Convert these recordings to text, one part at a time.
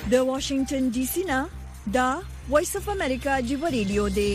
د واشنگټن ډي سي نه دا وایس اف امریکا جیو ریډیو دی.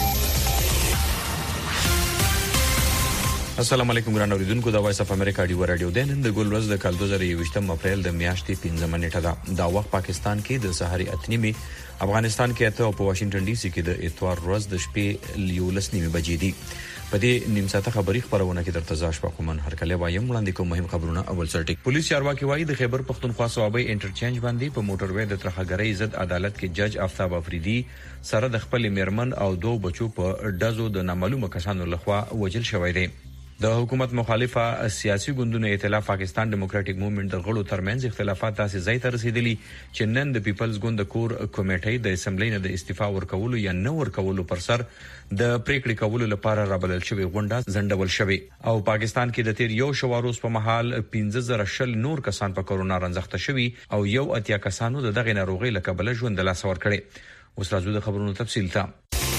السلام علیکم ګران اوریدونکو، د وایس اف امریکا ډیو رادیو د نن د ګل ورځ د 2023 اپریل د میاشتې 15 نیټه ده. دا وخت پاکستان کې د سحري اتنیمي، افغانستان کې اته او په واشنگټن ډي سي کې د اتوار ورځ د شپې 11 بجې دي. په دې نیم ساعته خبري خبرونه کې درته ځاش په کومن هر کله وایم وړاندې کوم مهم خبرونه. اول سرټیک پولیس چارواکي وايي د خیبر پختونخوا صوبای انټرچینج باندې په موټروي د ترخګرۍ ضد عدالت کې جج آفتاب افریدي سره د خپل میرمن او دوه بچو په ډزو د نامعلومه کسانو لخوا وجل شوی دی. د حکومت مخالفه سیاسي ګوندونو ائتلاف پاکستان ډیموکراټیک موومېنټ د غړو ترمنځ اختلافات تاسې ځای ته رسیدلي چې نن د پیپلز ګوند د کور کمیټې د اسمبلی نه د استعفا ورکولو یا نه ورکولو پر سر د پریکړې کولو لپاره رابلل شوی غونډه ځنډول شوی. او پاکستان کې د تیر یو شواروز په محل 15,000 نور کسان په کورونا رنځخته شوی او یو اتیا کسانو دغه ناروغي له کبله ژوند له لاسه ورکړي. اوس راځو د خبرونو تفصیل ته.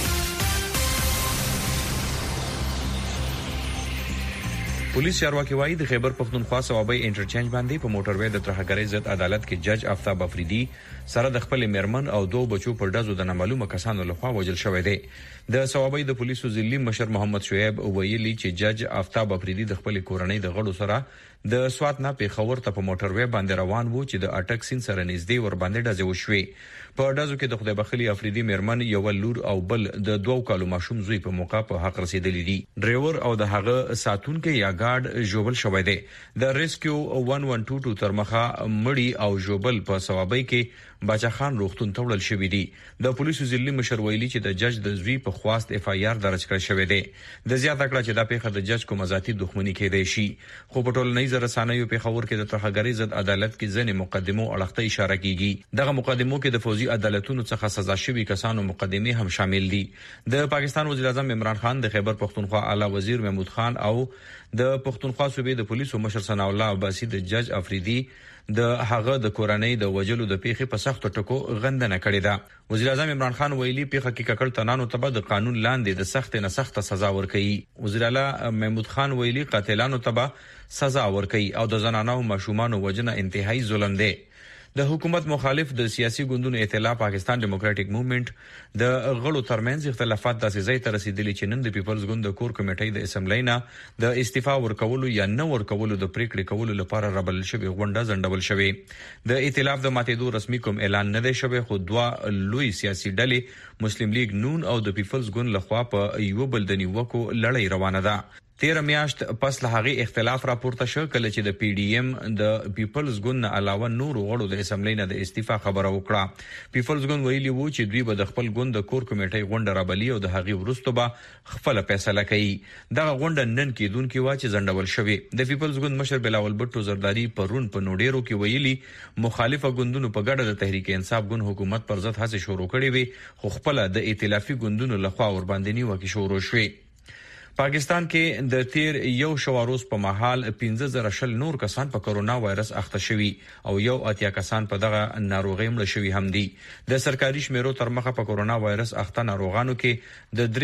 پولیس چارواکي وايي د خیبر پختونخوا صوبای انټرچینج باندې په موټروي د ترخګرۍ ضد عدالت کې جج آفتاب افریدي سره د خپل میرمن او دوه بچو پر ډزو د نامعلومه کسانو لخوا وژل شوی دی. د صوبای د پولیسو ضلعي مشر محمد شعیب ویلي چې جج آفتاب افریدي د خپل کورنۍ د غړو سره د سوات نه پیښور ته په موټروي باندې روان وو چې د اټک سین سره نږدې ور باندې ډزې وشوې. په ډزو کې د خدای بخلي افریدي میرمن یو لور او بل د 2 کالو ماشوم زوی په موقع په حق رسیدلی دي. ډرایور او د هغه ساتونکو یا ګارد جوبل شوی دی. د ریسکیو 1122 تر مخه مړی او جوبل په صوابۍ کې باچا خان روغتون ته وړل شوی دي. د پولیسو ضلعي مشر ویلي چې د جج د زوی په خواست اف آی آر درج کړی شوی دی. د زیاته کړه چې دا پیښه د جج کوم ذاتی دښمنی کېدای شي. خو په ټولنیز رسنیو په خبر کې د ترخګرۍ ضد عدالت کې ځنې مقدمو اړخته اشاره کیږي. دغه مقدمو کې د فوزي عدالتونو څخه سزا شوی کسانو مقدمه هم شامل دي. د پاکستان وزیر اعظم عمران خان، د خیبر پختونخوا اعلی وزیر محمود خان او د پختونخوا صوبې د پولیسو مشر ثناء الله عباسي د جج افریدي د هغه د کورنۍ د وجلو د پیښې په سخت ټکو غندنه کړې ده. وزیر اعظم عمران خان ویلي پیښه کې ککړ تنانو ته د قانون لاندې د سخت نه سخت سزا ورکړي. وزیر اعلی محمود خان ویلي قاتلانو ته سزا ورکړي او د زنانو او ماشومان وجنه انتهایی ظلم دی. د حکومت مخالف د سیاسي ګوندونو ائتلاف پاکستان ډیموکراټیک موومېنټ د غړو ترمنځ اختلافات تاسې ځای ته رسیدلي چې نن د پیپلز ګوند د کور کمیټې د اسمبلی نه د استعفا ورکولو یا نه ورکولو د پریکړې کولو لپاره رابلل شوی غونډه ځنډول شوی. د ائتلاف د ماتېدو رسمي کوم اعلان نه دی شوی، خو دوه لوی سیاسي ډلې مسلم لیگ نون او د پیپلز ګوند لخوا په یو بل د نیوکو لړۍ روانه ده. 13 میاشت پس له هغه اختلاف راپورته شو کله چې د پی ډی ایم د پیپلز ګوند نه علاوه نور غړو د اسمبلی نه د استعفا خبره وکړه. پیپلز ګوند ویلي وو چې دوی به د خپل ګوند د کور کمیټې غونډه رابلی او د هغه وروسته به خپل فیصله کوي. دغه غونډه نن کېدونکې و چې ځنډول شوی. د پیپلز ګوند مشر بلاول بټو زرداری پرون په نوډیرو کې ویلي مخالفه ګوندونو په ګډه د تحریک انصاف ګوند حکومت پر ضد هڅې شروع کړې وي، خو خپل د ائتلافي ګوندونو لخوا ور باندې نیوکه شروع شوې. پاکستان کې د تیر یو شواروز په محل 15,000 نور کسان په کورونا وایرس اخته شوي او یو اتیا کسان په دغه ناروغي مړ شوي هم دي. د سرکاري شمیرو تر مخه په کورونا وایرس اخته ناروغانو کې د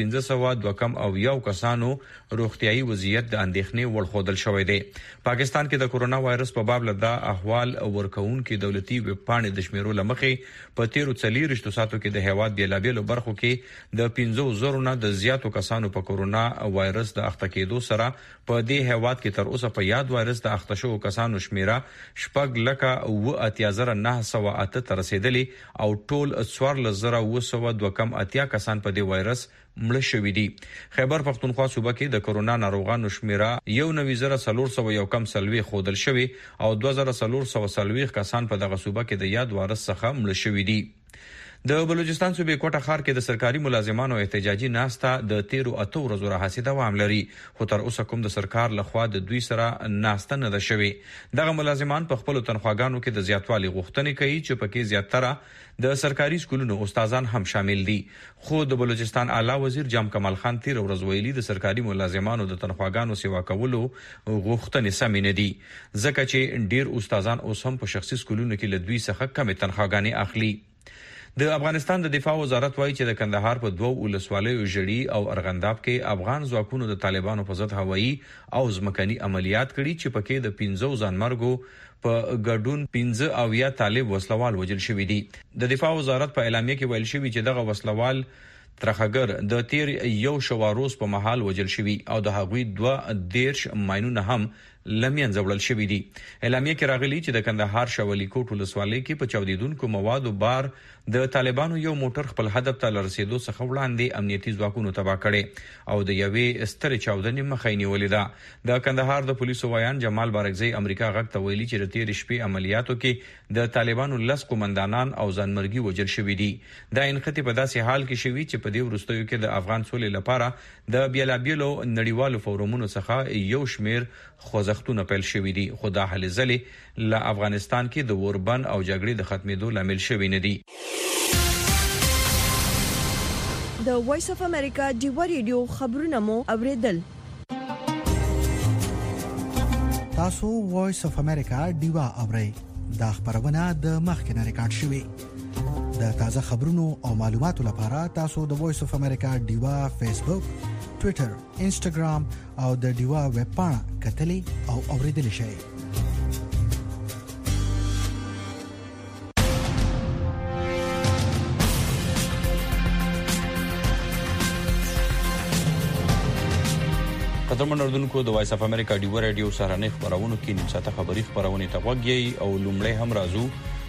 3502 کم او یو کسانو روغتيایي وضعیت د اندېښنې وړ ښودل شوی دی. پاکستان کې د کورونا وایرس په باب لدا احوال ورکون کې دولتي ویب پاڼې د شمیرو لمخې په 13 ساتو کې د هیواد بیلابیلو برخو کې د 15,000 نه د زیاتو کسانو په کورونا وایرس د اخته کېدو سره په دې هیواد کې تر اوسه په یاد وایرس د اخته شوو کسانو شمیره 6,908 ته رسیدلی او ټول 14,202 کم اتیا کسان په دې وایرس مړ شوي دي. خیبر پختونخوا صوبه کې د کورونا ناروغانو شمیره 19,401 کم سلوي خودل شوی او 2,440 کسان په دغه صوبه کې د یاد وایرس څخه مړ شوي دي. د بلوچستان صوبې کوټه ښار کې د سرکاري ملازمانو احتجاجي ناسته د 13 ورځو راهیسې دوام لري، خو تر اوسه کوم د سرکار لخوا د دوی سره ناسته نه ده شوې. دغه ملازمان په خپل تنخواګانو کې د زیاتوالي غوښتنې کوي چې پکې زیاتره د سرکاري سکولونو استادان هم شامل دي. خو د بلوچستان اعلی وزیر جام کمال خان تیر ورځ ویلي د سرکاري ملازمانو د تنخواګانو سیوا کولو غوښتنې سمې نه دي، ځکه چې ډیر استادان اوس هم په شخصي سکولونو کې له دوی څخه کمې تنخواګانې اخلي. د افغانستان د دفاع وزارت وایي چې د کندهار په 2 ولسوالیو ژړی او ارغنداب کې افغان ځواکونو د طالبانو په ضد هوایي او ځمکني عملیات کړي چې پکې د 15 ځانمرګو په ګډون 15 او یا طالب وسلوال وژل شوی دي. د دفاع وزارت په اعلامیه کې ویل شوی چې دغه وسلوال ترخګر د تیر یو شواروز په محل وژل شوی او د هغوی 2 ماینونه هم لمین زوړل شوی دي. اعلامیه کې راغلی چې د کندهار شولي کوټ ولسوالۍ کې په چاودیدونکو موادو بار د طالبانو یو موټر خپل هدف ته لرسېدو څخه وړاندې امنیتي ځواکونو تباه کړي او د یوې سترې چاودنې مخه نیولې ده. د کندهار د پولیسو وایان جمال بارکزی امریکا غږ ته ویلي چې د تیر شپې عملیاتو کې د طالبانو 10 قومندانان او ځانمرګي وژل شوي دي. دا انختی په داسې حال کې شوی چې په دې وروستیو کې د افغان سولې لپاره د بیلابیلو نړیوالو فورمونو څخه یو شمیر خوځښتونه پیل شوي دي، خو دا هلې ځلې له افغانستان کې د اوربند او جګړې د ختمېدو لامل شوي نه دي. د وایس اف امریکا ډیوا ریډیو خبرونه مو اوریدل. تاسو وایس اف امریکا ډیوا اورئ. دا خبرونه د مخکنه ریکارډ شوی. د تازه خبرونو او معلوماتو لپاره تاسو د وایس اف امریکا ډیوا فیسبوک، ټوئیټر، انسټاګرام او د ډیوا ویب پاڼه کتلې او اوریدل شئ. قدرمن اردوونکو د وایس اف امریکا ډیوا رادیو سهارنۍ خبرونه کې نیم ساعته خبري خبرونه ته وګورئ او لومړی هم راځو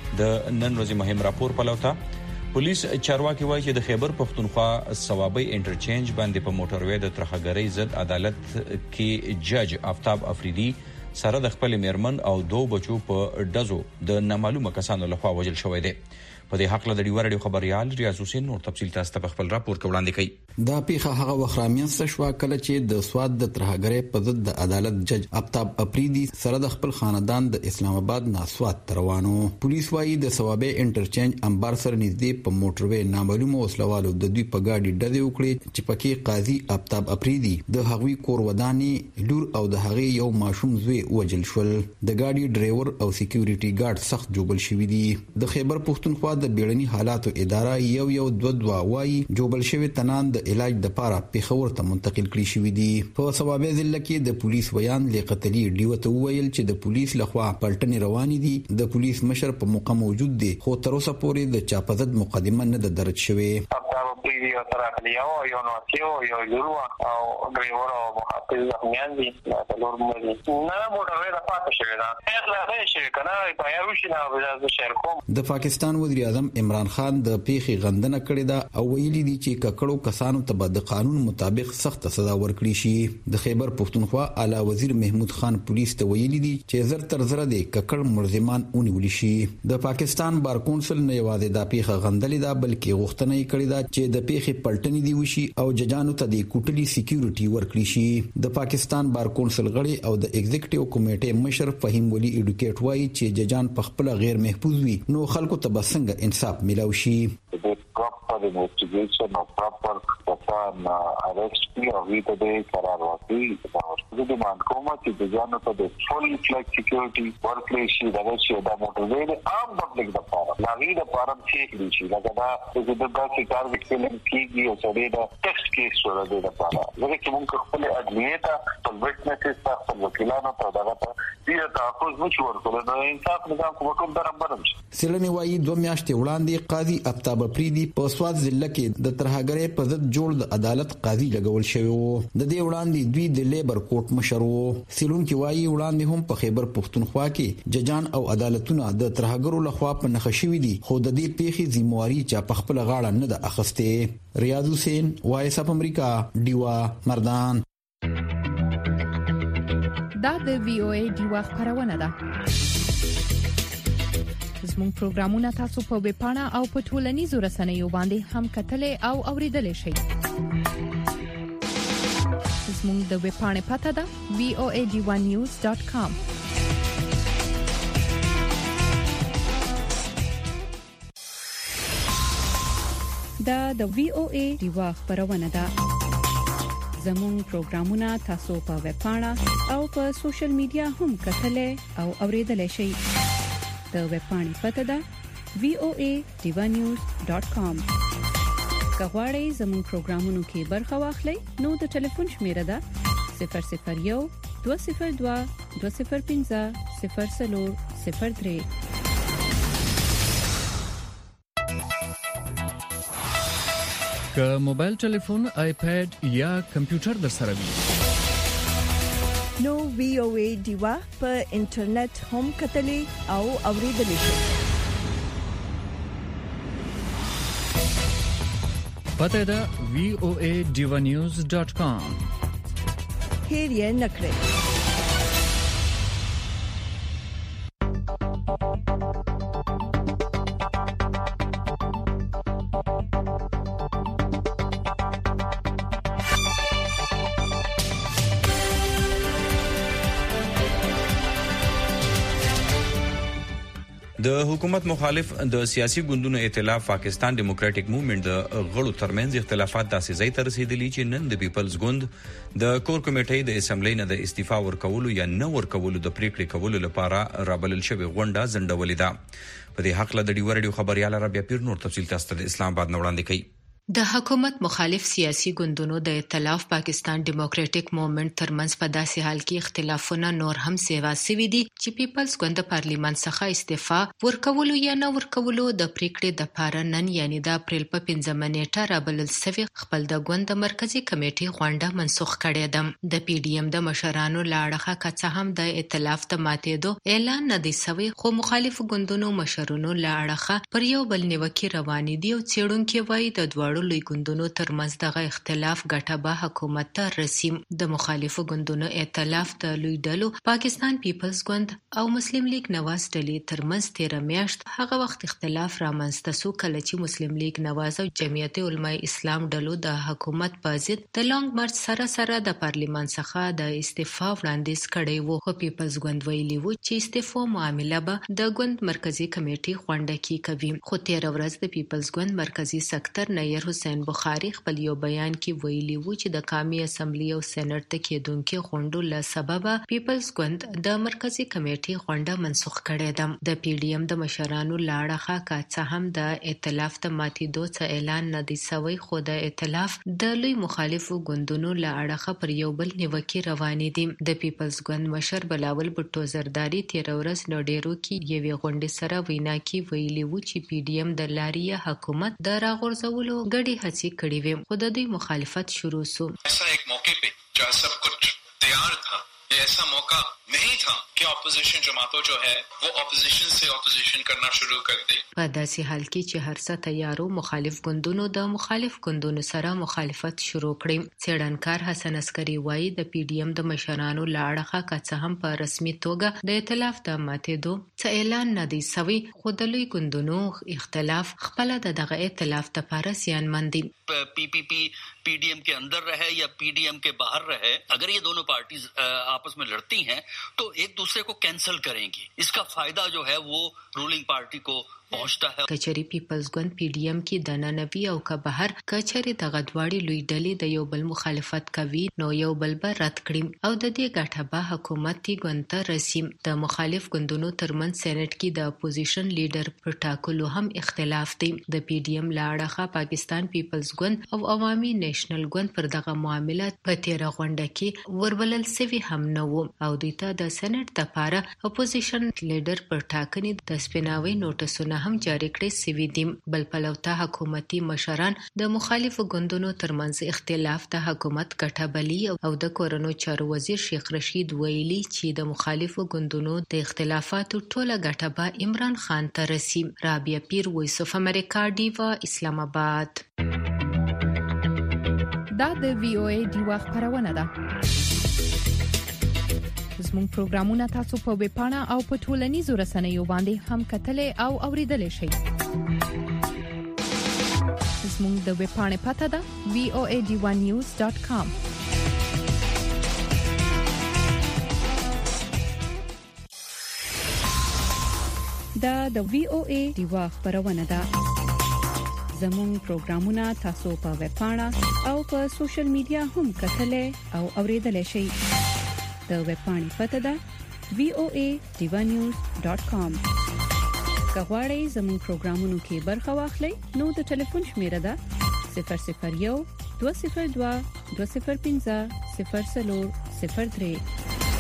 د نن ورځې مهم راپور پلوته. پولیس چارواکي وایي چې د خیبر پختونخوا صوابۍ انټرچینج باندې په موټروي د ترخګرۍ ضد عدالت کې جج آفتاب افریدي سره د خپل میرمن او 2 بچو په ډزو د نامعلومه کسانو لخوا وژل شوی دی. په دې حق له د ډیوا رادیو خبريال ریاض حسین نور تفصیل تاسو ته خپل راپور وړاندې کوي. دا پیښه هغه وخت رامنځته شو کله چې د سواد د ترهګرۍ په ضد د عدالت جج آفتاب افریدي سره د خپل خاندان د اسلام آباد ناسواد روانو. پولیس وايي د صوابۍ انټرچینج انبار سره نږدې په موټروي نامعلومه وسلوالو د دوی په گاډي ډزې وکړې چې پکې قاضي آفتاب افریدي د هغوی کور وداني لور او د هغې یو ماشوم زوی وژل شول. د گاډي ډرایور او سکیورټي ګارد سخت جوړل شوی دي. د خیبر پختونخوا د بیړني حالاتو اداره یو 2 وايي جوړل شوی تنان د علاج د لپاره پیښور ته منتقل کړي شوی دي. په صوابۍ ضلع کې د پولیس بیان لیقتلی ډیو ته ویل چې د پولیس لخوا پلټنې روانې دي. د پولیس مشر په موقع موجود دی خو تر اوسه پورې د چاپزد مقدمه نه ده درج شوې. یو تراخلیو یو نوکیو یو لورو او ډرایور او محافظ زخمیان دي د لور مې نه موټر د پاتې شوی دا هر لاره شي کنه په یو شي نه د شهر کوم. د پاکستان وزیر اعظم عمران خان د پیښې غندنه کړې ده او ویلي دي چې ککړو کسانو ته د قانون مطابق سخت سزا ورکړي شي. د خیبر پختونخوا اعلی وزیر محمود خان پولیس ته ویلي دي چې زر تر زر د ککړ ملزمان ونیول شي. د پاکستان بار کونسل نه یوازې د پیښه غندلې ده بلکې غوښتنه یې کړې ده چې د پیښې پلټنې دی وشي او ججانو ته د کوټلي سکیورټي ورکړي شي. د پاکستان بار کونسل غړي او د ایگزیکټیو کمیټې مشر فهیم ولی ایډوکیټ وایي چې ججان په خپل غیر محفوظ وي نو خلکو ته به څنګه انصاف ملو شي. proper investigation or proper arrest की अभी तो दे करार वाकई और डिमांड को मत जानो तो दे full fledged security workplace की जगह से दा मोटरवे आम पब्लिक दा पारा लागी दा पारा ठीक लीची लगा दा दा शिकार विक्टिम की ये सरे दा टेस्ट केस वाला दे दा पारा लगे कि उनको खपले अदलिये ता तो विटनेसेस ता वकीलाना तो दा ता ये ताकुज मशहूर को ना इंसाफ निजाम को वकम दरबरम سیلنی وایي 2 میاشتې وړاندې قاضي آفتاب افریدي په سواد ضلع کې د ترهګرۍ په ضد جوړ د عدالت قاضي لګول شوی وو. د دې وړاندې دوی د لیبر کوټ مشر وو. سیلونکي وایي وړاندې هم په خیبر پختونخوا کې ججان او عدالتونه د ترهګرو لخوا په نښه شوي دي خو د دې پیښې ذمہواري چا په خپل غاړه نه ده اخیستې. ریاض حسین وایس اف امریکا ډیوا مردان. دا د وی او ای ډیوا خبرونه ده. زموږ پروګرامونه تاسو په ویب پاڼه او په ټولنیزو رسنیو باندې هم کتلې او اوریدلې شئ. زموږ د ویب پاڼې پته ده voanews.com. دا د وی او ای ډیوا خبرونه ده. زموږ پروګرامونه تاسو په ویب پاڼه او په سوشل میډیا هم کتلې او اوریدلې شئ. د ویب پاڼې پته ده voadevanews.com. کغواړئ زموږ پروګرامونو کې برخه واخلئ نو د ټلیفون شمیره ده 001 202 205 0003. که موبایل ټلیفون، آیپاد یا کمپیوټر در سره وي نو VOA دیوا په انټرنیټ هم کتلې او اوریدلې شئ. پته ده voadevanews.com. هیر یې نکړئ. د حکومت مخالف د سیاسي ګوندونو ائتلاف پاکستان ډیموکراټک موومېنټ د غړو ترمنځ اختلافات داسې ځای ته رسیدلي چې نن د پیپلز ګوند د کور کمیټې د اسمبلی نه د استعفا ورکولو یا نه ورکولو د پریکړې کولو لپاره رابلل شوی غونډه ځنډولې ده. په دې حق له د ډیو رادیو خبريال رابعه پیر نور تفصیل تاسو ته د اسلام آباد وړاندې کوي. د حکومت مخالف سیاسي ګوندونو د ائتلاف پاکستان ډیموکراټک موومېنټ ترمنځ په داسې حال کې اختلافونه نور هم سیوا سوي دي چې پیپلز ګوند د پارلیمان څخه استعفا ورکولو یا نه ورکولو د پریکړې د پاره نن یعنی د اپریل په 15 نیټه رابلل سوي خپل د ګوند مرکزی کمیټې غونډه منسوخ کړې ده. د پی ډی ایم د مشرانو لاړه کڅه هم د ائتلاف ته ماتېدو اعلان نه دی سوي، خو مخالف ګوندونو مشرانو لاړه پر یو بل نیوکه روانې دي او څېړونکو وايي د لوی ګوندونو ترمنځ دغه اختلاف ګټه به حکومت ته رسیم. د مخالفو ګوندونو ائتلاف د لوی ډلو پاکستان پیپلز ګوند او مسلم لیگ نواز ډلې ترمنځ 13 میاشت هغه وخت اختلاف رامنځته شو کله چې مسلم لیگ نواز او جمعیت علماء اسلام ډلو د حکومت په ضد د لانګ مارچ سره د پارلیمان څخه د استعفا وړاندیز کړی وو. خو پیپلز ګوند ویلي وو چې استعفا معاملې به د ګوند مرکزی کمیټې غونډه کې کوي. خو 13 ورځ د پیپلز ګوند مرکزی سکتر نیر حسین بخاری خپل یو بیان کې ویلي وو چې د قومي اسمبلی او سېنات ته کېدونکو غونډو له سببه پیپلز ګوند د مرکزی کمیټې غونډه منسوخ کړې ده. د پی ډی ایم د مشرانو لاړه کڅه هم د ائتلاف ته ماتېدو څخه اعلان نه دی سوی، خو د ائتلاف د لوی مخالفو ګوندونو لاړه پر یو بل نیوکه روانې دي. د پیپلز ګوند مشر بلاول بټو زرداری 13 ورځ نو ډیرو کې یوې غونډې سره وینا کې ویلي وو چې پی ډی ایم د لاریه حکومت د راغورځولو गड़ी हंसी कड़ी हुई खुद ही मुखालिफत शुरू सो ऐसा एक मौके पे जहाँ सब कुछ तैयार था, ऐसा मौका नहीं था कि अपोजिशन जमातों जो है वो अपोजिशन से अपोजिशन करना शुरू कर दे. په داسې حال کې چې هر څه تیارو مخالف ګوندونو د مخالف ګوندونو سره مخالفت شروع کړي. څېړنکار حسن عسکری وایي د پی ډی ایم د مشرانو لاړه کڅه هم په رسمي توګه د ائتلاف د ماتېدو څه اعلان نه دی سوی، خو د لوی ګوندونو اختلاف خپل دغه ائتلاف ته پاره سیانمن دي. पी डी एम के अंदर रहे या पी डी एम के बाहर रहे, अगर ये दोनों पार्टीज आपस में लड़ती हैं तो एक दूसरे को कैंसिल करेंगी. इसका फायदा जो है वो रूलिंग पार्टी को पहुंचता है. کچری پیپلز ګوند پی ډی ایم کې د ننوي او که بهر کچری د غدواړي لوی ډلې د یو بل مخالفت کوي نو یو بل به رد کړي او د دې ګټه به حکومتي ګوند ته رسیم. د مخالف ګوندونو ترمنځ سېنات کې د اپوزیشن لیډر پر ټاکلو هم اختلاف دی. د پی ډی ایم لاړه پاکستان پیپلز ګوند او عوامي نېشنل ګوند پر دغه معاملات په 13 غونډه کې وربلل سوي هم نه وو او دوی ته د سېنات لپاره اپوزیشن لیډر پر ټاکنې د سپیناوي نوټسونه هم جاری کړی سوي دي. بل پلوته حکومتي مشران د مخالفو ګوندونو ترمنځ اختلاف د حکومت ګټه بلی او د کورونو چارو وزیر شیخ رشید ویلي چې د مخالفو ګوندونو د اختلافاتو ټوله ګټه به عمران خان ته رسي. رابعه پیر، وایس اف امریکا، ډیوا، اسلام آباد. دا د وی او ای ډیوا خبرونه ده. زموږ پروګرامونه تاسو په ویب پاڼه او په ټولنیزو رسنیو باندې هم کتلې او اوریدلې شئ. زموږ د ویب پاڼې پته ده voadevanews.com. دا د وی او ای ډیوا خبرونه ده. زموږ پروګرامونه تاسو په ویب پاڼه او په سوشل میډیا هم کتلې او اوریدلې شئ. د ویب پاڼې پته ده voadevanews.com. کغواړی زموږ پروګرامونو کې برخه واخلئ نو د ټلیفون شمیره ده 001 202 205 0003.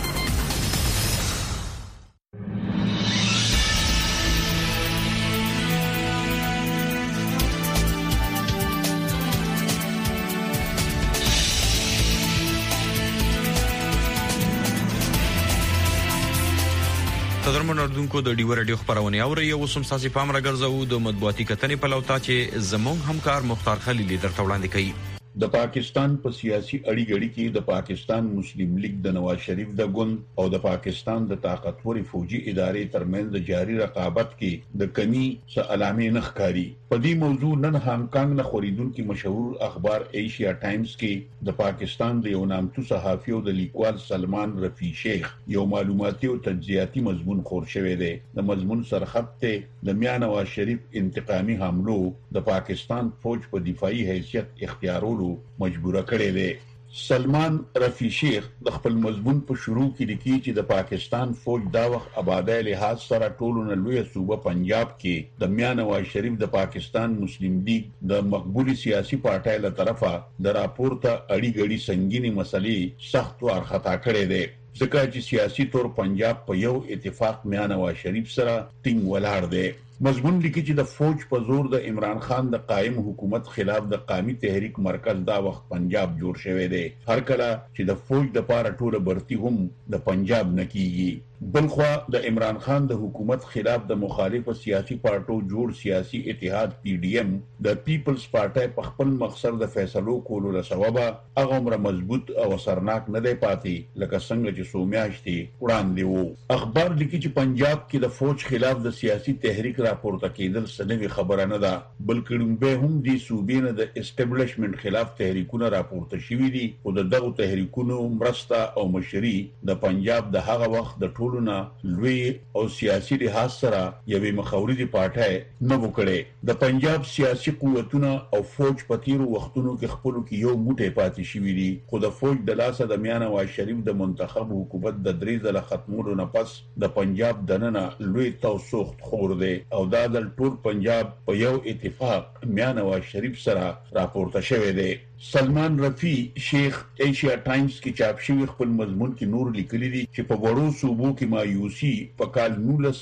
تدرمن اردوونکو د ډیو رادیو خبرونه اوري او سم ساسي پام راګرځو د مطبوعاتي کتنې په لوتا چې زموږ همکار مختار خلیل درته وړاندې کوي. د پاکستان په سیاسي اړیګړي کې د پاکستان مسلم لیگ د نواز شریف د ګوند او د پاکستان د طاقتوري فوجي ادارې ترمنځ د جاري رقابت کې د کمی څه علامې نخکاری. په دې موضوع نن هانګ کانګ نه خریدونکو مشهور اخبار ایشیا ټایمز کې د پاکستان د یو نامتو صحافي او د لیکوال سلمان رفیع شیخ یو معلوماتي او تجزیاتي مضمون خور شوی دی. د مضمون سرخط ته د میاں نواز شریف انتقامي حملو د پاکستان فوج په دفاعي حیثیت اختیارولو مجبوره کړی دی. سلمان رفیع شیخ د خپل مضمون په شروع کې لیکي چې د پاکستان فوج دا وخت آبادای لحاظ سره ټولو نه لوی صوبه پنجاب کې د میاں نواز شریف د پاکستان مسلم لیگ د مقبولي سیاسي پارټۍ له طرفه د راپورته اړیګړي سنگینی مسلې سخت ورخطا کړی دی. ځکه چې سیاسي تور پنجاب په یو اتفاق میاں نواز شریف سره ټینګ ولاړ دی. مضمون لیکي چې د فوج په زور د عمران خان د قائم حکومت خلاف د قومي تحریک مرکز دا وخت پنجاب جوړ شوی دی. هر کله چې د فوج د پاره ټوله برتی هم د پنجاب نکیږي. بلخوا د عمران خان د حکومت خلاف د مخالف سیاسي پارټو جوړ سیاسي اتحاد پی ډی ایم د پیپلز پارټي په خپل مقصد د فیصلو کولو له سببه هغه عمر مضبوط او اثرناک نه دی پاتې لکه څنګه چې سومیاشتي وړاندې وو. اخبار لیکي چې پنجاب کې د فوج خلاف د سیاسي تحریک راپورته کېدل سنوي خبره نه ده، بلکې به هم دي صوبې نه د اسټابلیشمنت خلاف تحریکونه راپورته شوي دي او د دغه تحریکونو مرسته او مشري د پنجاب د هغه وخت د ټولو لوی او سیاسي لحاظ سره یوې مخاوري پارټۍ نه وکړي. د پنجاب سیاسي قوتونه او فوج په تیرو وختونو کې خپل کې یو موټی پاتې شوي دي، خو د فوج د لاسه د میاں نواز شریف د منتخب حکومت د درې ځله ختمولو نه پس د پنجاب دننه لوی توسوخت خور دی او دا د ټول پنجاب په یو اتفاق میاں نواز شریف سره راپورته شوی دی. سلمان رفیع شیخ ایشیا ټایمز کې چاپ شوی خپل مضمون کې نور لیکلي دي چې په وړو صوبو کې مایوسی په کال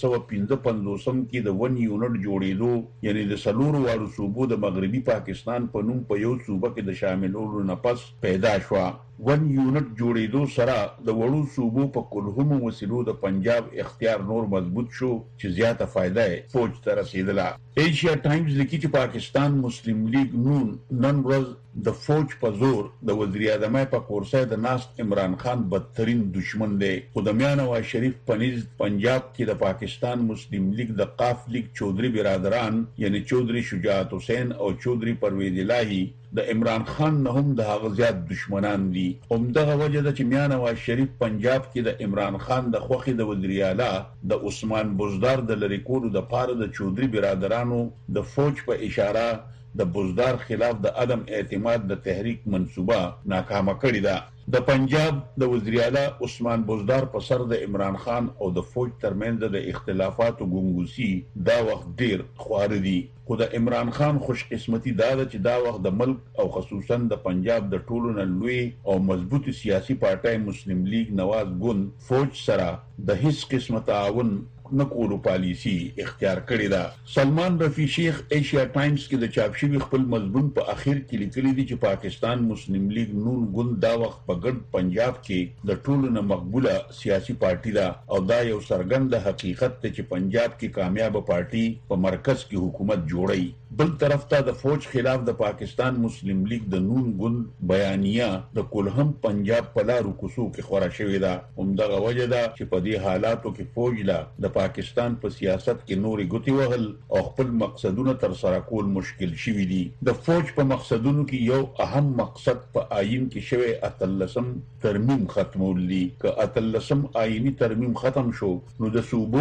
1955 کې د ون یونټ جوړېدو یعنی د سلورو واړو صوبو د مغربي پاکستان په نوم په یو صوبه کې د شاملولو نه پس پیدا شو. ون یونټ جوړېدو سره د وړو صوبو په کلهمو وسیلو د پنجاب اختیار نور مضبوط شو چې زیاته فائدہ فوج ته رسیدله. ایشیا ټایمز لیکي چې پاکستان مسلم لیگ نن ورځ د فوج په زور د وزیر اعظم په کورسۍ د ناست عمران خان بدترین دشمن دی. خو د میاں نواز شریف پنځ پنجاب کې د پاکستان مسلم لیگ د قاف لیگ چودھری برادران یعنی چودھری شجاعت حسین او چودھری پرویز الہی د عمران خان نه هم د هغه زیات دشمنان دي. همدغه وجه ده چې میاں نواز شریف پنجاب کې د عمران خان د خوخي د وزیر اعلی د عثمان بزدار د لری کولو د پاره د چودھری برادرانو د فوج په اشاره د بزدار خلاف د عدم اعتماد د تحریک منصوبه ناکامه کړې ده. د پنجاب د وزیر اعلی عثمان بزدار په سر د عمران خان او د فوج ترمنځ د اختلافاتو ګنګوسی دا وخت ډیر خوار دي. خو د عمران خان خوش قسمتي دا ده چې دا وخت د ملک او خصوصا د پنجاب د ټولو نه لوی او مضبوط سیاسي پارټۍ مسلم لیگ نواز ګوند فوج سره د هیڅ قسمه تعاون نکولو پالیسی اختیار کړی ده. سلمان رفیع شیخ ایشیا ټایمز کې د چاپ شوی خپل مضمون په اخر کې لیکلي دي چې پاکستان مسلم لیگ نون ګوند دا وخت په ګډ پنجاب کې د ټولو نه مقبوله سیاسي پارټي ده او دا یو څرګند حقیقت دی چې پنجاب کې کامیاب پارټي په مرکز کې حکومت جوړي. بل طرف ته د فوج خلاف د پاکستان مسلم لیگ د نون ګوند بیانیه د کلهم پنجاب په لارو کوڅو کې خورا شوې ده. همدغه وجه ده چې په دې حالاتو کې فوج لا د پاکستان په سیاست کې نوري ګوتې وهل او خپل مقصدونه تر سره کول مشکل شوي دي. د فوج په مقصدونو کې یو اهم مقصد په آئین کې شوی اتلسم ترمیم ختمول دي. که اتلسم آئینی ترمیم ختم شو نو د صوبو به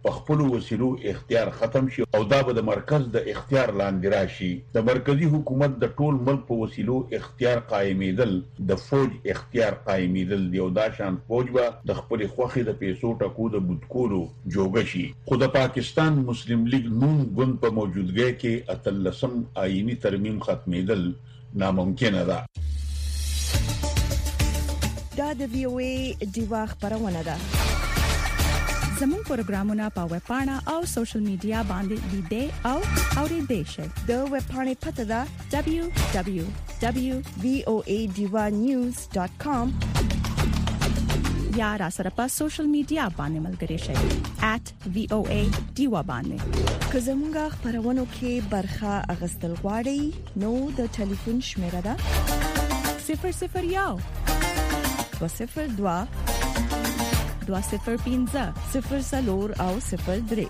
په خپل وسیلو اختیار ختم شي او دا به د مرکز د اختیار لاندې راشي. د مرکزی حکومت د ټول ملک په وسیلو اختیار قائمیدل د فوج اختیار قائمیدل دی او دا شان فوج به د خپل خوخي د پیسو ټکو د بوتکولو جوړ شي. خو د پاکستان مسلم لیگ نون ګوند په موجودګۍ کې اتلسم آئینی ترمیم ختمیدل ناممکن ده. دا د VOA دیوا خبرونه ده. زموږ پروګرامونه په ویب پاڼه او سوشل میډیا باندې لیدئ او اوریدئ شئ. د ویب پاڼې پته ده www.voanews.com یا را سره په سوشل میډیا باندې ملګري شئ @VOA دیوا باندې. که زموږ خبرونه کې برخه اغستل غواړئ نو د ټلیفون شمیره ده 001 202 205 00 او 03.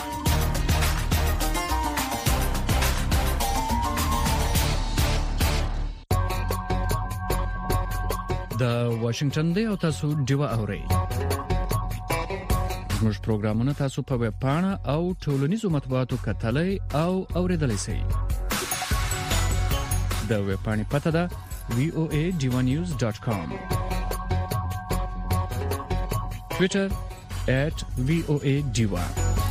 د واشنگټن دی او تاسو دیوا اورئ. زموږ پروګرامونه تاسو په ویب پاڼه او ټولنیزو مطبوعاتو کتلای او اوریدلای شئ. د ویب پاڼې پته ده voanews.com. Twitter @VOA_Diva.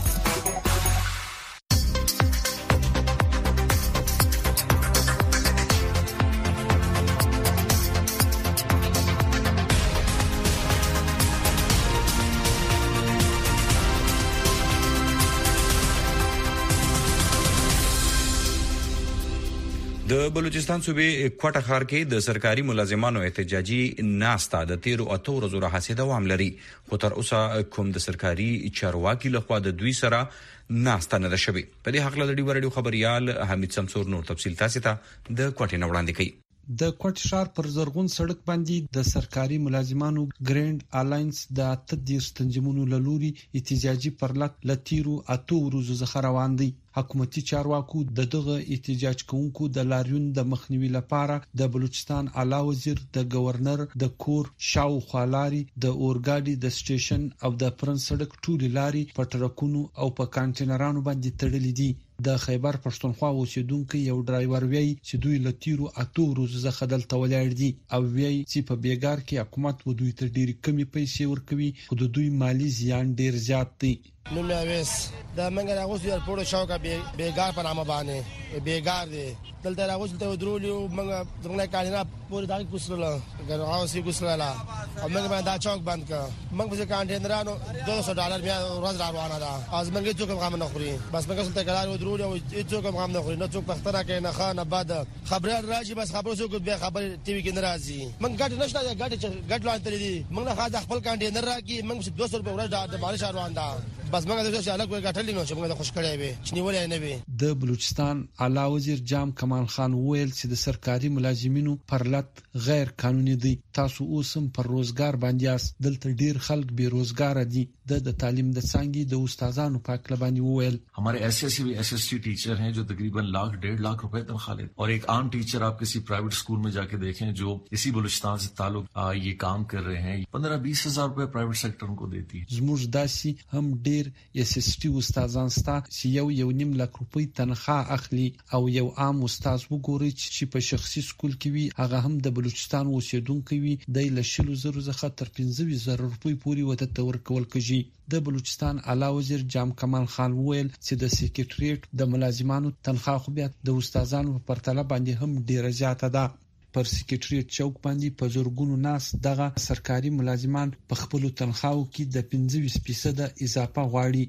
د بلوچستان صوبې کوټه ښار کې د سرکاري ملازمانو احتجاجي ناستا د 13 ورځو راهیسې دوام لري. خو تر اوسه کوم د سرکاري چارواکي لخوا د دوی سره ناستا نه ده شوې. په دې حق له ډیو خبريال حمید سمسور نور تفصیل تاسو ته د کوټې نه وړاندې کوي. د کوټ ښار پر زرغون سړک باندې د سرکاري ملازمانو ګرینډ الاینس د 13 تنظیمونو لوري احتجاجي پرلط لتیرو اتو ورځو څخه روان دي. حکومتي چارواکو دغه احتجاج کوونکو د لاریون د مخنیوي لپاره د بلوچستان اعلی وزیر د گورنر د کور شاو خالاري د اورګاډي د سټیشن او د پرن سړک ټولي لاري په ټرکونو او په کانټینرانو باندې تړلې دي. د خیبر پښتونخوا اوسیدونکو یو ډرایور وی چې دوی لتیرو اتو ورځې څخه دلته ولاړ دي او وی چې په بیګار کې حکومت و دوی ته ډېری کمی پیسې ورکوي خو دوی مالی زیان ډېر زیات دی. نو مې اوس دا منګه راغوس یو پورو شاوکا بیګار په نامه باندې بیګار دی دلته راغوس ته ودرولو منګه څنګه کالینا پورې دغه کوسله غواړم سی کوسله لا او منګه دا چوک بند کا منګه په کانټینرانو $200 بیا ورځ روانه ده از منګه څوک غم نه خوري بس منګه څنګه کار ودرولو او څوک غم نه خوري نو څوک پختره کې نه خانه بعد خبره راځي بس خبرو څوک بیا خبر ټي وي کې ناراضي منګه ګټ نشته ګټ لاندې دي منګه خاص خپل کانټینر راکې منګه $200 ورځ د مالش روان ده بس موږ د څه الګ غټلې نو چې موږ د خوش کړې وي چې نیولې نه وي. د بلوچستان اعلی وزیر جام کمال خان ویل چې د سرکاري ملازمینو پرلط غیر قانوني دي. تاسو اوسم پر روزګار باندې دلته ډیر خلک بے روزګار دي. د تعلیم د څنګه د استادانو په کله باندې ویل हमारे ऐसे भी एसएसटी टीचर हैं जो तकरीबन $1.5 लाख रुपए तनख्वाह लेते और एक आम टीचर आप किसी प्राइवेट स्कूल में जाके देखें जो इसी बलूचिस्तान से ताल्लुक ये काम कर रहे हैं 15-20 हजार रुपए प्राइवेट सेक्टर को देती है. زموږ داسي هم ډیر एसएसटी استادان ستا چې یو نیم لک روپۍ تنخواه اخلي او یو عام استاد وګوري چې په شخصي سکول کې وي هغه هم د بلوچستان اوسیدونکو وي د لشلو زرو څخه تر 15,000 روپۍ پورې وته تور کول کېږي. د بلوچستان اعلی وزیر جام کمال خان ویل چې د سکریټریټ د ملازمانو تنخواه خو بیا د استادانو په پرتله باندې هم ډیره زیاته ده. پر سکریټریټ چوک باندې په زورګونو ناس دغه سرکاري ملازمان په خپل تنخواهو کې د 15% اضافه غواړي.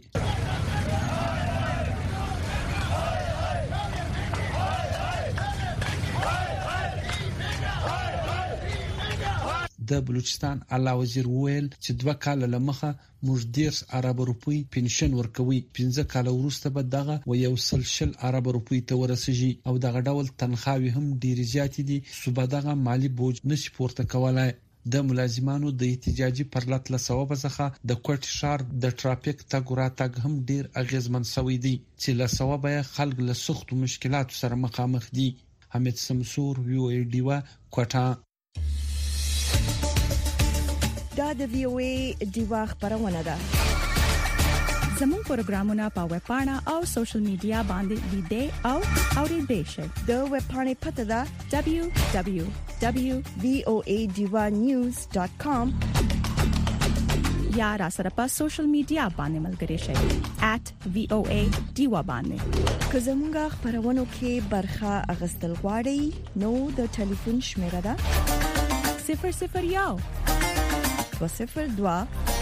د بلوچستان اعلی وزیر ویل چې 2 کال لمخه موږ 10 ارب روپی پنشن ورکوي 15 کال وروسته به دغه و یو سلشل ارب روپی ته ورسېږي او دغه ډول تنخواهي هم ډیر زیات دي صوبه دغه مالی بوج نشي پورته کولای. د ملازمانو د احتجاجي پرلط له سبب څخه د کوټ ښار د ټرافیک تګ راتګ هم ډیر اغیزمن شوی دی چې له سبب خلک له سختو مشکلاتو سره مخامخ دي. حمید سمسور VOA دیوا کوټه. دا د VOA دیوا خبرونه ده. زموږ پروګرامونه په ویب پاڼه او سوشل میډیا باندې لیدئ او اورئ شئ. د ویب پاڼې پته ده www.voadivanews.com یا را سره په سوشل میډیا باندې ملګري شئ @voadiva باندې. که زموږ خبرونو کې برخه اغستل غواړئ نو د ټلیفون شمیره ده 001 202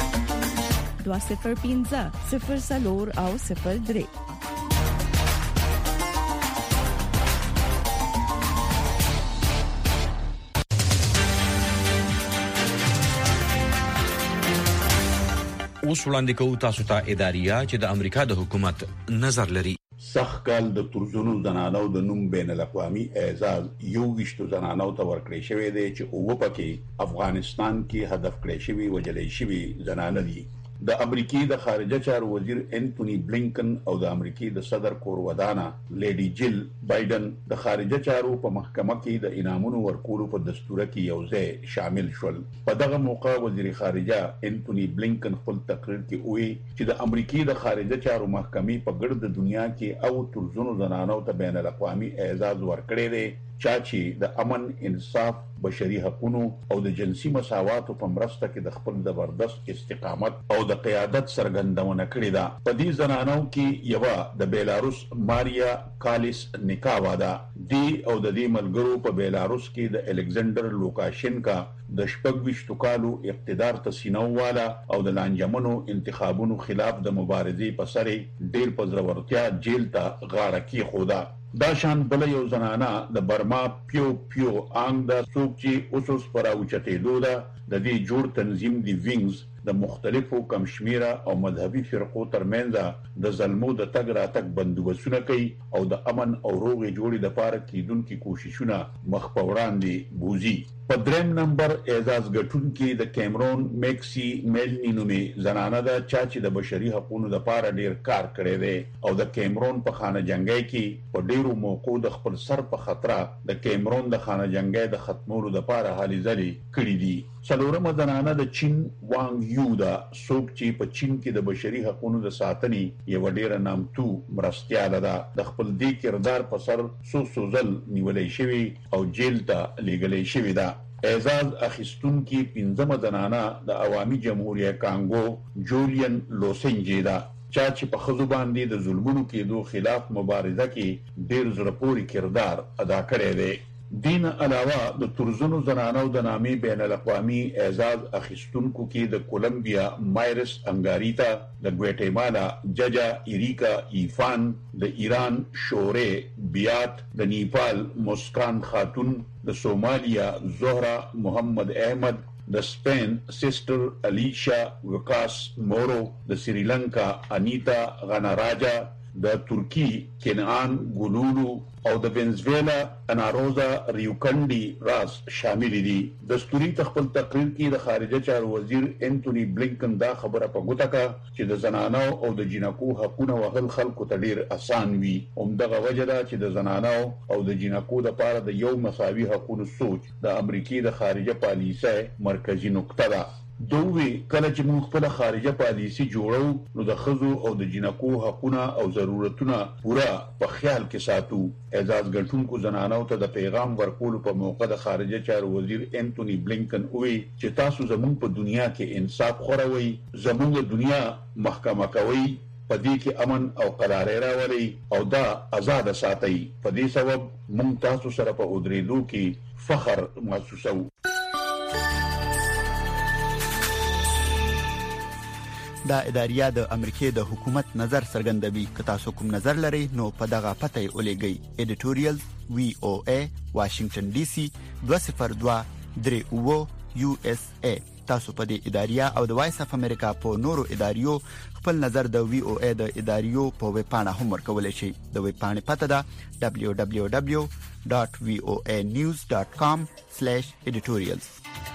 205 00 او 03. اوس وړاندې کوو تاسو ته اداریه چې د امریکا د حکومت نظر لري. سخت کال د ترزونو زنانو د نوم بین الاقوامي اعزاز یو وشتو زنانو ته ورکړی شوی دی چې اوه پکې افغانستان کې هدف کړی شوی وجلې شوی زنانه دي. د امریکای د خارجه چارو وزیر انټونی بلینکن او د امریکای د صدر کورودانا لیډي جیل بایدن د خارجه چارو په محکمه کې د انعامونو ورکولو په دستور کې یو ځای شامل شول. په دغه موقع وزیر خارجه انټونی بلینکن خپل تقریر کې وایي چې د امریکای د خارجه چارو محکمې په ګرد دنیا کې او ترزونو زنانو ته بین الاقوامي اعزاز ورکړی دی چې د امن، انصاف، بشري حقوقو او د جنسي مساواتو په مرسته کې د خپل زبردست استقامت او د قیادت څرګندونه کړې ده. په دې زنانو کې یو د بیلاروس ماریا کالیس نیکاوا ده. دی او د دې ملګرو په بیلاروس کې د الکسندر لوکاشینکا د شپږ کالو اقتدار ته سینو والا او د لانجمنو انتخابونو خلاف د مبارزې په سر ډیر په ضرورتیا جیل ته غاړه کې خوده. دا شان بل یو زنانه د برما پیو آنګ د سوچي اوسوس پر اوچته دوده د دې جوړ تنظیم دی وینګز د مختلفو کمشمیره او مذهبي فرقو ترمنځ د ظلمو د تګ راتګ بندوبستونه کوي او د امن او روغې جوړې د لپاره کیدونکو کوششونه مخ په وړاندې بوزي. په دریم نمبر اعزاز ګټونکو د کیمرون میکسي میلنینومي زنانه ده چې د بشري حقوقو لپاره ډیر کار کړی دی او د کیمرون په خانه جنگي کې په ډیرو موقعو د خپل سر په خطر د کیمرون د خانه جنگي د ختمولو لپاره هلي ځلي کړې دي. څلورمه زنانه د چین وانګ یو دا څوک چې په چین کې د بشري حقوقو د ساتنې یو ډیر نامتو مرستياله ده. د خپل دې کردار په سر سوزل نیولې شوی او جیل ته لېږلې شوی ده. اعزاز اخیستونکو پنځمه زنانه د عوامي جمهوریت کانګو جولین لوسنجي ده چې په خزو باندې د ظلمونو کېدو خلاف مبارزه کې ډیر زړپوري کردار ادا کړی دی. دین علاوه د ترزونو زنانو د نامې بین الاقوامي اعزاز اخیستونکو کې د کولمبیا مایرس انګاریتا، د ګواتیمالا ججا ایریکا ایفان، د ایران شورې بیات، د نیپال مسکان خاتون، د سومالیا زهرا محمد احمد، د سپین سسټر الیشا وکاس مورو، د سریلانکا انیتا غناراجا، د ترکی کنعان ګلولو او د وینزویلا اناروزا ریوکنډي راس شامل دي. دستوري تخپل تقریر کې د خارجه چارو وزیر انټونی بلینکن دا خبره په ګوته کا چې د زنانو او د جنکو حقوقونه وهل خلکو ته ډیر اسان وي. همدغه وجه ده چې د زنانو او د جنکو لپاره د یو مساوي حقوقو سوچ د امریکای د خارجه پالیسۍ مرکزی نقطه ده. دوی کله چې موږ خپل خارجه پالیسي جوړو نو د خزو او د جنکو حقوقونه او ضرورتونه پورا په خیال کې ساتو. اعزاز ګټونکو زنانو ته د پیغام ورکولو په موقع د خارجه چارو وزیر انټونی بلینکن وی چې تاسو زموږ په دنیا کې انصاف خوروي، زموږ دنیا محکمه کوي، په دې کې امن او قراري راولي او دا آزاد ساتي. په دې سبب موږ تاسو سره په ودرېدو کې فخر محسوسو. دا اداریه د امریکای د حکومت نظر څرګندوي. که تاسو کوم نظر لرئ نو په دغه پته ولېږئ. editorial VOA Washington DC 202 USA. تاسو په دې اداریه او د وایس اف امریکا په نورو اداریو خپل نظر د VOA د اداریو په ویب پاڼه هم ورکولای شئ. د ویب پاڼې پته ده www.voanews.com/editorials.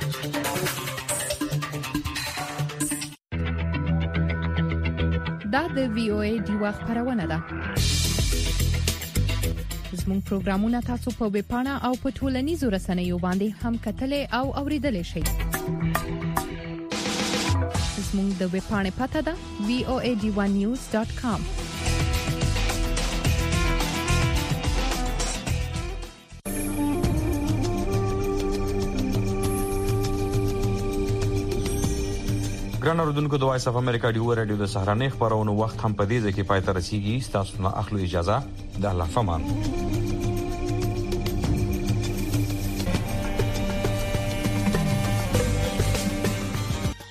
دا د VOA ډیوا خبرونه ده. زموږ پروګرامونه تاسو په ویب پاڼه او په ټولنیزو رسنیو باندې هم کتلې او اوریدلې شئ. زموږ د ویب پاڼې پته ده voadivanews.com. ګران اوردونکو د وایس اف امریکا ډیو رادیو د سهارنې خبرونو وخت هم په دې ځکه پای ته رسیدي. تاسو نه اخلو اجازه د الله فمان.